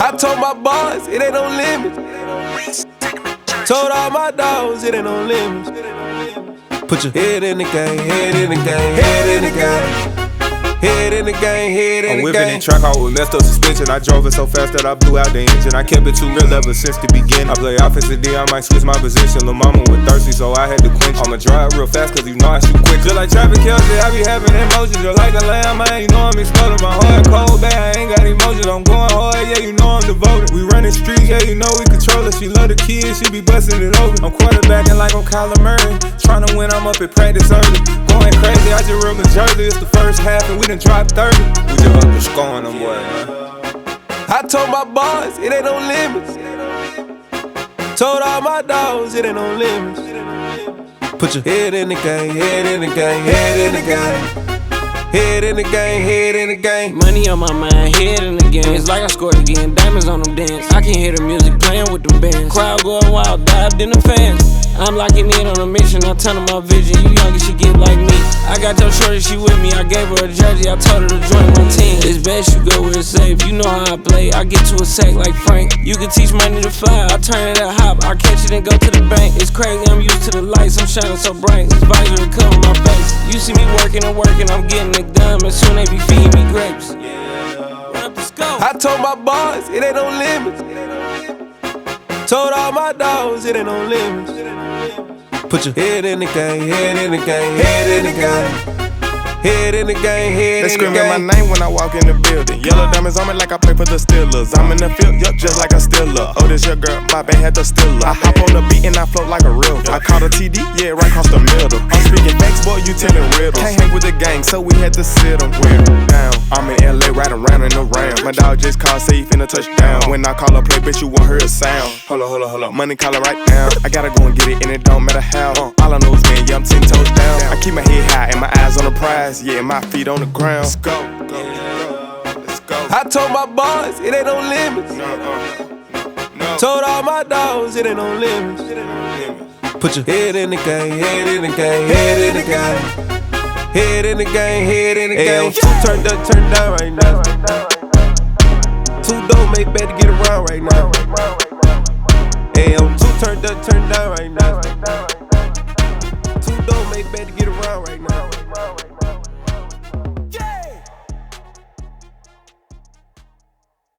I told my boys, it ain't no limits. Told all my dogs, it ain't no limits. Put your head in the game, head in the game, head in the game. Head in the game, head in the game. I'm whipping in track out with messed up suspension. I drove it so fast that I blew out the engine. I kept it too real ever since the beginning. I play offensive D, I might switch my position. Lil' mama was thirsty, so I had to quench. I'ma drive real fast, cause you know I shoot quick. Just like traffic Kelsey, I be having emotions. Just like a lamb, man, you know I'm exploding. My heart cold, bad, I ain't got emotions. I'm going hard, yeah, you know I'm devoted. We running streets, yeah, you know we control it. She love the kids, she be busting it over. I'm quarterbacking like I'm Kyler Murray. Tryna win, I'm up at practice early. Going crazy, I just real the jersey. It's the first half and we done dropped 30. We just up to scoring them boys, man. I told my boys, it ain't no limits. Told all my dogs, it ain't no limits. Put your head in the game, head in the game, head in the game. Head in the game, head in the game. Money on my mind, head in the game. It's like I scored again, diamonds on them dance. I can hear the music playing with them bands. Crowd going wild, dived in the fans. I'm locking in on a mission, I turn on my vision. You younger, she get like me. I got your shorty, she with me. I gave her a jersey, I told her to join my team. It's best you go where it's safe. You know how I play, I get to a sack like Frank. You can teach money to fly, I turn it at hop. I catch it and go to the bank. It's crazy, I'm used to the lights, I'm shining so bright. This visor to cover my face. You see me working and working, I'm getting it done. And soon they be feeding me grapes. I told my boys, it ain't no limits. Told all my dogs, it ain't no limits. Put your head in the game, head in the game, head in the game. Head in the game, head in the game. They screaming my name when I walk in the building. Yellow diamonds on me like I play for the Steelers. I'm in the field, yup, just like a Steeler. Oh, this your girl, my band had the Steeler. I hop on the beat and I float like a river. I caught a TD, yeah, right across the middle. I'm speaking facts, boy, you telling riddles. Can't hang with the gang, so we had to sit them down. I'm in LA, riding round and around. My dog just called, say he finna touchdown. When I call a play, bitch, you won't hear a sound. Hold up, money calling right now. I gotta go and get it, and it don't matter how. All I know is, man, yeah, I'm 10 toes down. I keep my head high and my eyes on the prize. Yeah, my feet on the ground. Let's go. Let's go. I told my boys, it ain't no limits. No. Told all my dogs, it ain't no limits. Put your head in the game, head in the game, head in the game. Head in the game, head in the game. Turned up, turned down right now. Two dope make better get around right now. Hey, I'm two turned up, turned down right now. Two dope make better get around right now.